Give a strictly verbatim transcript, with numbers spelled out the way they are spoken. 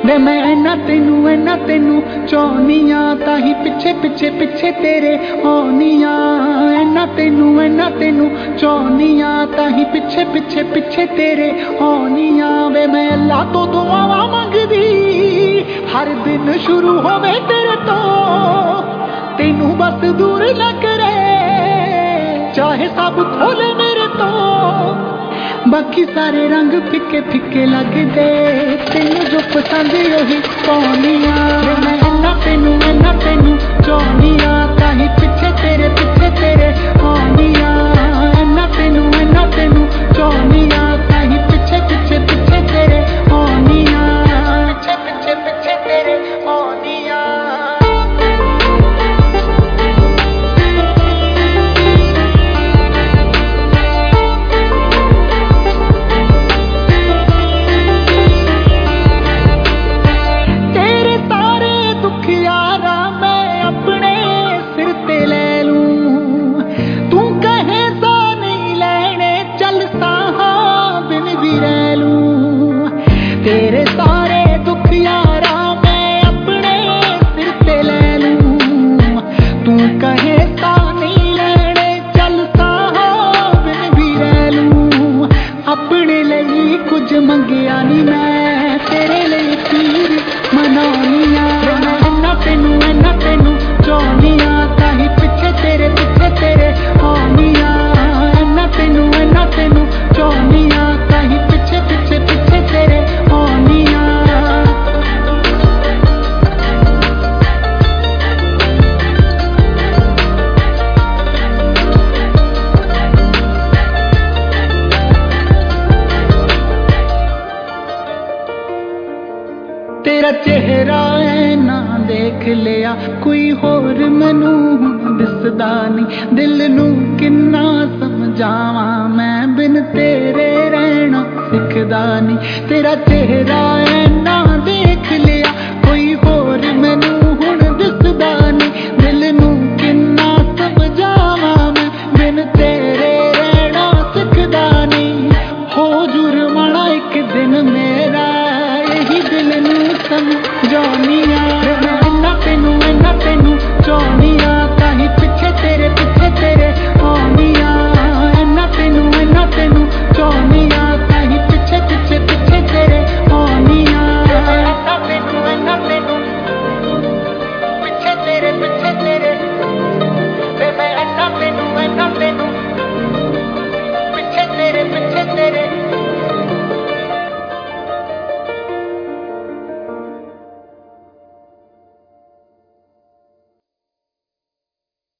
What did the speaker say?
वे मैं इन्ना तेनू इन्ना तेनू चाहनिया ताही पिछे पिछे पिछे तेरे आनिया इन्ना तेनू इन्ना तेनू चाहनिया ताही पिछे पिछे पिछे तेरे आनिया वे मैं अल्लाह तो दुआवां मंगदी हर दिन शुरू होवे तेरे तो तेनू बस दूर न करे चाहे सब खोले मेरे तो बाकी सारे रंग फिके फिके लगदे तेनू जो पसंद उही पाउनिया मैं इन्ना तेनू इन्ना तेनू चाहनिया ताही पिछे तेरे पिछे तेरे आनिया इन्ना तेनू इन्ना तेनू चाहनिया ताही पिछे पिछे पिछे तेरे आनिया पिछे पिछे पिछे तेरे आनिया तेरे सारे दुख यारा मैं अपने सिर ते ले लूं तू कहे सा नहीं लेने चल सा बिन भी रह लूं अपने लिए कुछ मंगिया नहीं मैं तेरे लिए पीर मनानिया मैं इन्ना तेनू इन्ना तेनू चाहनिया ताही पिछे तेरे पिछे तेरे आनिया इन्ना तेनू इन्ना तेनू चाहनिया ताही पिछे पिछे पिछे तेरे तेरा चेहरा है ना देख लिया कोई होर मैनू दिसदा नहीं दिल नू किन्ना समझावा मैं बिन तेरे रहना सिखदा नहीं तेरा चेहरा है ना देख लिया कोई होर मैनू हुण दिसदा नहीं दिल नू किन्ना समझावा मैं बिन तेरे रहना सिखदा नहीं हो जुर्माना एक दिन मेरा यही दिल नू समझानिया मैं इन्ना तेनू इन्ना तेनू चाहनिया ताही पिछे तेरे पिछे तेरे आनिया इन्ना तेनू इन्ना तेनू चाहनिया